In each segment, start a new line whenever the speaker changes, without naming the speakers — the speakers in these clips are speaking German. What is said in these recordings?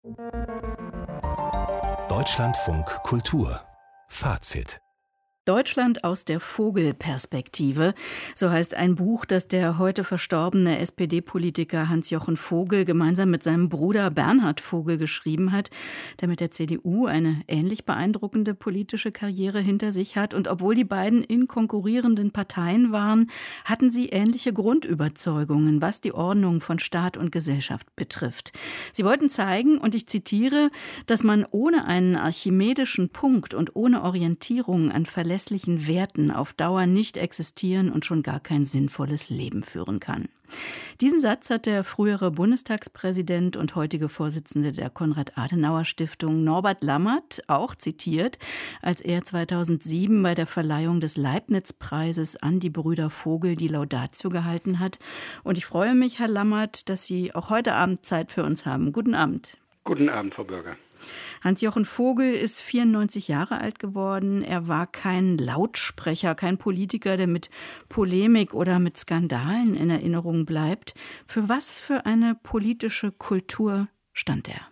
Deutschlandfunk Kultur Fazit.
Deutschland aus der Vogelperspektive, so heißt ein Buch, das der heute verstorbene SPD-Politiker Hans-Jochen Vogel gemeinsam mit seinem Bruder Bernhard Vogel geschrieben hat, der mit der CDU eine ähnlich beeindruckende politische Karriere hinter sich hat. Und obwohl die beiden in konkurrierenden Parteien waren, hatten sie ähnliche Grundüberzeugungen, was die Ordnung von Staat und Gesellschaft betrifft. Sie wollten zeigen, und ich zitiere, dass man ohne einen archimedischen Punkt und ohne Orientierung an verlässlichen Werten auf Dauer nicht existieren und schon gar kein sinnvolles Leben führen kann. Diesen Satz hat der frühere Bundestagspräsident und heutige Vorsitzende der Konrad-Adenauer-Stiftung Norbert Lammert auch zitiert, als er 2007 bei der Verleihung des Leibniz-Preises an die Brüder Vogel die Laudatio gehalten hat. Und ich freue mich, Herr Lammert, dass Sie auch heute Abend Zeit für uns haben. Guten Abend.
Guten Abend, Frau Bürger.
Hans-Jochen Vogel ist 94 Jahre alt geworden. Er war kein Lautsprecher, kein Politiker, der mit Polemik oder mit Skandalen in Erinnerung bleibt. Für was für eine politische Kultur stand er?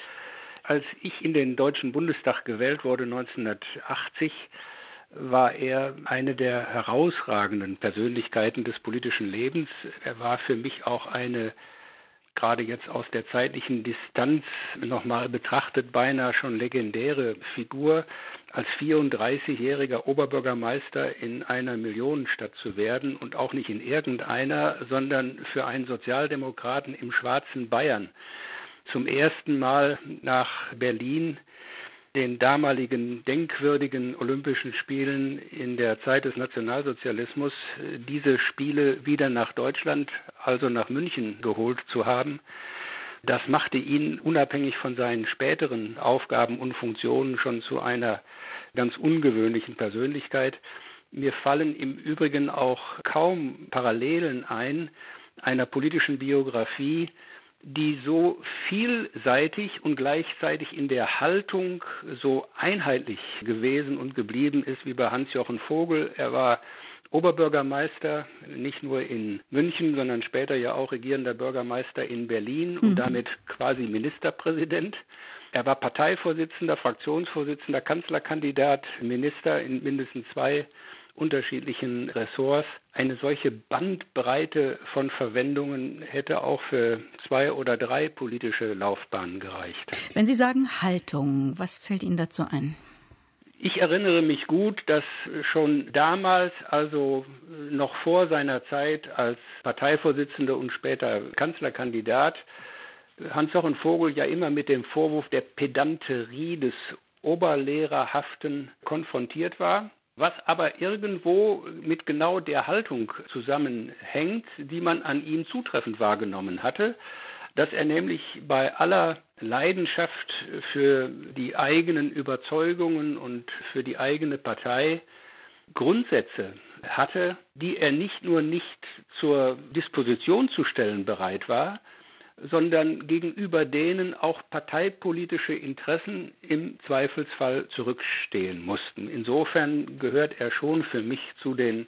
Als ich in den Deutschen Bundestag gewählt wurde, 1980, war er eine der herausragenden Persönlichkeiten des politischen Lebens. Er war für mich auch eine, gerade jetzt aus der zeitlichen Distanz nochmal betrachtet, beinahe schon legendäre Figur, als 34-jähriger Oberbürgermeister in einer Millionenstadt zu werden und auch nicht in irgendeiner, sondern für einen Sozialdemokraten im schwarzen Bayern. Zum ersten Mal nach Berlin, den damaligen denkwürdigen Olympischen Spielen in der Zeit des Nationalsozialismus, diese Spiele wieder nach Deutschland, also nach München geholt zu haben. Das machte ihn unabhängig von seinen späteren Aufgaben und Funktionen schon zu einer ganz ungewöhnlichen Persönlichkeit. Mir fallen im Übrigen auch kaum Parallelen ein einer politischen Biografie, die so vielseitig und gleichzeitig in der Haltung so einheitlich gewesen und geblieben ist wie bei Hans-Jochen Vogel. Er war Oberbürgermeister, nicht nur in München, sondern später ja auch regierender Bürgermeister in Berlin und damit quasi Ministerpräsident. Er war Parteivorsitzender, Fraktionsvorsitzender, Kanzlerkandidat, Minister in mindestens 2 unterschiedlichen Ressorts. Eine solche Bandbreite von Verwendungen hätte auch für 2 oder 3 politische Laufbahnen gereicht.
Wenn Sie sagen Haltung, was fällt Ihnen dazu ein?
Ich erinnere mich gut, dass schon damals, also noch vor seiner Zeit als Parteivorsitzender und später Kanzlerkandidat, Hans-Jochen Vogel ja immer mit dem Vorwurf der Pedanterie des Oberlehrerhaften konfrontiert war, was aber irgendwo mit genau der Haltung zusammenhängt, die man an ihm zutreffend wahrgenommen hatte, dass er nämlich bei aller Leidenschaft für die eigenen Überzeugungen und für die eigene Partei Grundsätze hatte, die er nicht nur nicht zur Disposition zu stellen bereit war, sondern gegenüber denen auch parteipolitische Interessen im Zweifelsfall zurückstehen mussten. Insofern gehört er schon für mich zu den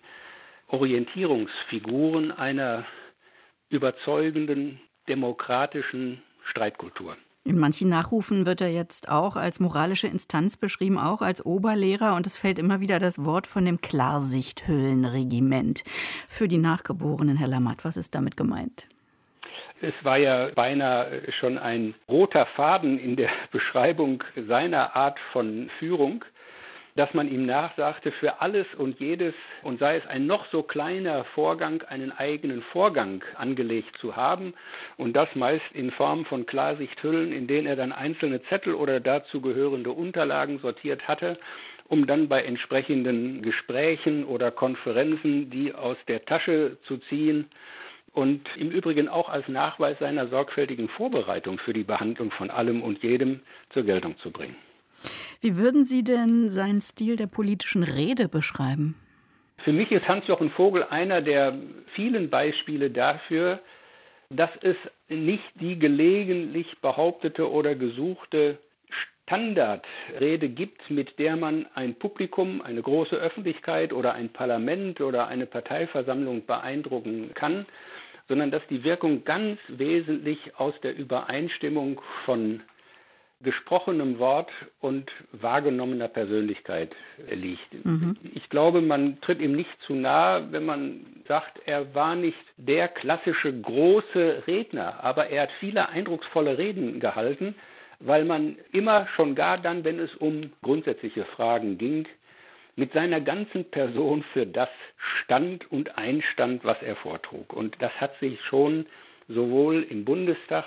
Orientierungsfiguren einer überzeugenden, demokratischen Streitkultur.
In manchen Nachrufen wird er jetzt auch als moralische Instanz beschrieben, auch als Oberlehrer. Und es fällt immer wieder das Wort von dem Klarsichthüllenregiment. Für die Nachgeborenen, Herr Lammert, was ist damit gemeint?
Es war ja beinahe schon ein roter Faden in der Beschreibung seiner Art von Führung, dass man ihm nachsagte, für alles und jedes, und sei es ein noch so kleiner Vorgang, einen eigenen Vorgang angelegt zu haben und das meist in Form von Klarsichthüllen, in denen er dann einzelne Zettel oder dazu gehörende Unterlagen sortiert hatte, um dann bei entsprechenden Gesprächen oder Konferenzen die aus der Tasche zu ziehen und im Übrigen auch als Nachweis seiner sorgfältigen Vorbereitung für die Behandlung von allem und jedem zur Geltung zu bringen.
Wie würden Sie denn seinen Stil der politischen Rede beschreiben?
Für mich ist Hans-Jochen Vogel einer der vielen Beispiele dafür, dass es nicht die gelegentlich behauptete oder gesuchte Standardrede gibt, mit der man ein Publikum, eine große Öffentlichkeit oder ein Parlament oder eine Parteiversammlung beeindrucken kann, sondern dass die Wirkung ganz wesentlich aus der Übereinstimmung von gesprochenem Wort und wahrgenommener Persönlichkeit liegt.
Mhm.
Ich glaube, man tritt ihm nicht zu nahe, wenn man sagt, er war nicht der klassische große Redner, aber er hat viele eindrucksvolle Reden gehalten, weil man immer, schon gar dann, wenn es um grundsätzliche Fragen ging, mit seiner ganzen Person für das stand und einstand, was er vortrug. Und das hat sich schon sowohl im Bundestag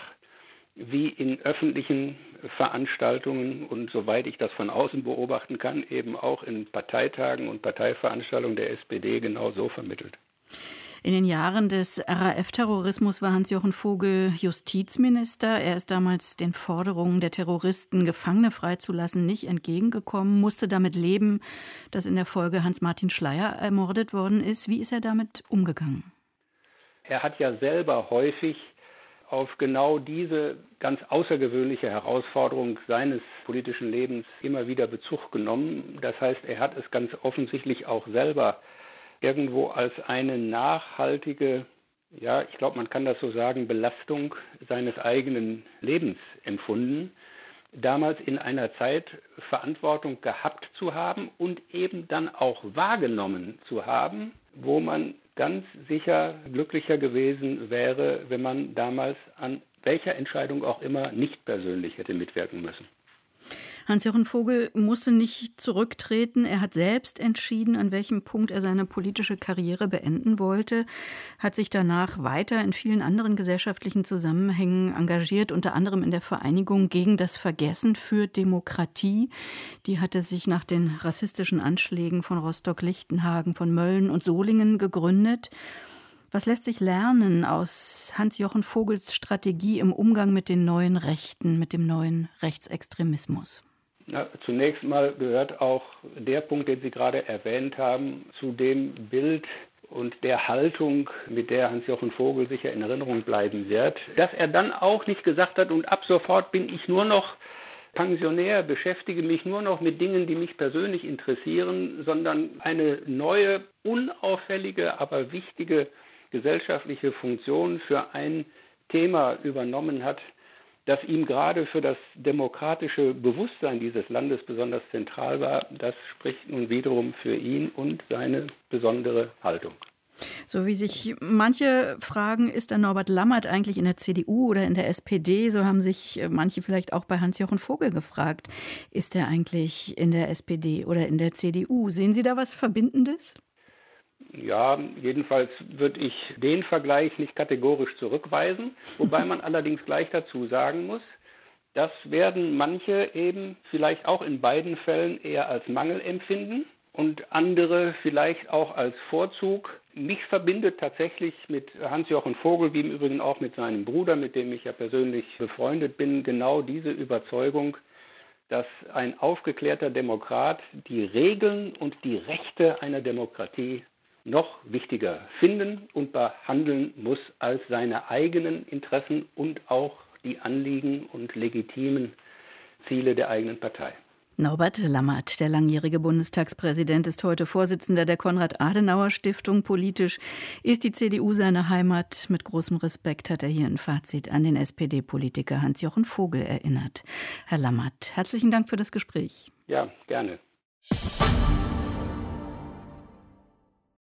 wie in öffentlichen Veranstaltungen und soweit ich das von außen beobachten kann, eben auch in Parteitagen und Parteiveranstaltungen der SPD genau so vermittelt.
In den Jahren des RAF-Terrorismus war Hans-Jochen Vogel Justizminister. Er ist damals den Forderungen der Terroristen, Gefangene freizulassen, nicht entgegengekommen, musste damit leben, dass in der Folge Hans-Martin Schleyer ermordet worden ist. Wie ist er damit umgegangen?
Er hat ja selber häufig auf genau diese ganz außergewöhnliche Herausforderung seines politischen Lebens immer wieder Bezug genommen. Das heißt, er hat es ganz offensichtlich auch selber irgendwo als eine nachhaltige, ja, ich glaube, man kann das so sagen, Belastung seines eigenen Lebens empfunden, damals in einer Zeit Verantwortung gehabt zu haben und eben dann auch wahrgenommen zu haben, wo man ganz sicher glücklicher gewesen wäre, wenn man damals an welcher Entscheidung auch immer nicht persönlich hätte mitwirken müssen.
Hans-Jochen Vogel musste nicht zurücktreten. Er hat selbst entschieden, an welchem Punkt er seine politische Karriere beenden wollte, hat sich danach weiter in vielen anderen gesellschaftlichen Zusammenhängen engagiert, unter anderem in der Vereinigung gegen das Vergessen für Demokratie. Die hatte sich nach den rassistischen Anschlägen von Rostock-Lichtenhagen, von Mölln und Solingen gegründet. Was lässt sich lernen aus Hans-Jochen Vogels Strategie im Umgang mit den neuen Rechten, mit dem neuen Rechtsextremismus?
Ja, zunächst mal gehört auch der Punkt, den Sie gerade erwähnt haben, zu dem Bild und der Haltung, mit der Hans-Jochen Vogel sicher in Erinnerung bleiben wird, dass er dann auch nicht gesagt hat, und ab sofort bin ich nur noch Pensionär, beschäftige mich nur noch mit Dingen, die mich persönlich interessieren, sondern eine neue, unauffällige, aber wichtige gesellschaftliche Funktion für ein Thema übernommen hat, das ihm gerade für das demokratische Bewusstsein dieses Landes besonders zentral war. Das spricht nun wiederum für ihn und seine besondere Haltung.
So wie sich manche fragen, ist der Norbert Lammert eigentlich in der CDU oder in der SPD? So haben sich manche vielleicht auch bei Hans-Jochen Vogel gefragt. Ist er eigentlich in der SPD oder in der CDU? Sehen Sie da was Verbindendes?
Ja, jedenfalls würde ich den Vergleich nicht kategorisch zurückweisen, wobei man allerdings gleich dazu sagen muss, das werden manche eben vielleicht auch in beiden Fällen eher als Mangel empfinden und andere vielleicht auch als Vorzug. Mich verbindet tatsächlich mit Hans-Jochen Vogel, wie im Übrigen auch mit seinem Bruder, mit dem ich ja persönlich befreundet bin, genau diese Überzeugung, dass ein aufgeklärter Demokrat die Regeln und die Rechte einer Demokratie noch wichtiger finden und behandeln muss als seine eigenen Interessen und auch die Anliegen und legitimen Ziele der eigenen Partei.
Norbert Lammert, der langjährige Bundestagspräsident, ist heute Vorsitzender der Konrad-Adenauer-Stiftung. Politisch ist die CDU seine Heimat. Mit großem Respekt hat er hier ein Fazit an den SPD-Politiker Hans-Jochen Vogel erinnert. Herr Lammert, herzlichen Dank für das Gespräch.
Ja, gerne.